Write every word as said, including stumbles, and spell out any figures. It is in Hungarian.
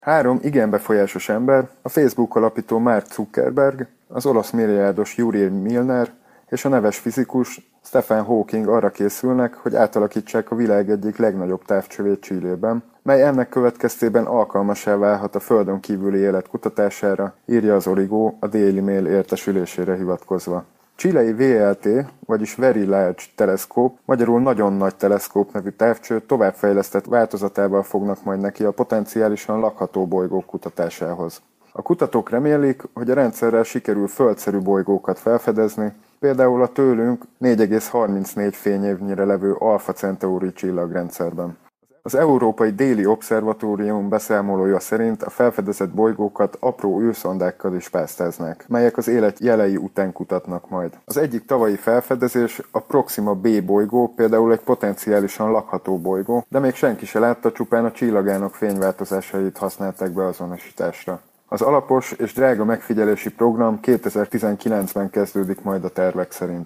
Három igen befolyásos ember, a Facebook alapító Mark Zuckerberg, az olasz milliárdos Yuri Milner és a neves fizikus Stephen Hawking arra készülnek, hogy átalakítsák a világ egyik legnagyobb távcsövét Chilében, mely ennek következtében alkalmassá válhat a földön kívüli élet kutatására, írja az Origo a Daily Mail értesülésére hivatkozva. Chilei vé el té, vagyis Very Large Telescope, magyarul nagyon nagy teleszkóp nevű távcső továbbfejlesztett változatával fognak majd neki a potenciálisan lakható bolygók kutatásához. A kutatók remélik, hogy a rendszerrel sikerül földszerű bolygókat felfedezni, például a tőlünk négy egész harmincnégy fényévnyire levő Alpha Centauri csillagrendszerben. Az Európai Déli Obszervatórium beszámolója szerint a felfedezett bolygókat apró űrszondákkal is pásztáznák, melyek az élet jelei után kutatnak majd. Az egyik tavalyi felfedezés, a Proxima B bolygó, például egy potenciálisan lakható bolygó, de még senki se látta, csupán a csillagának fényváltozásait használták beazonosításra. Az alapos és drága megfigyelési program kétezer-tizenkilencben kezdődik majd a tervek szerint.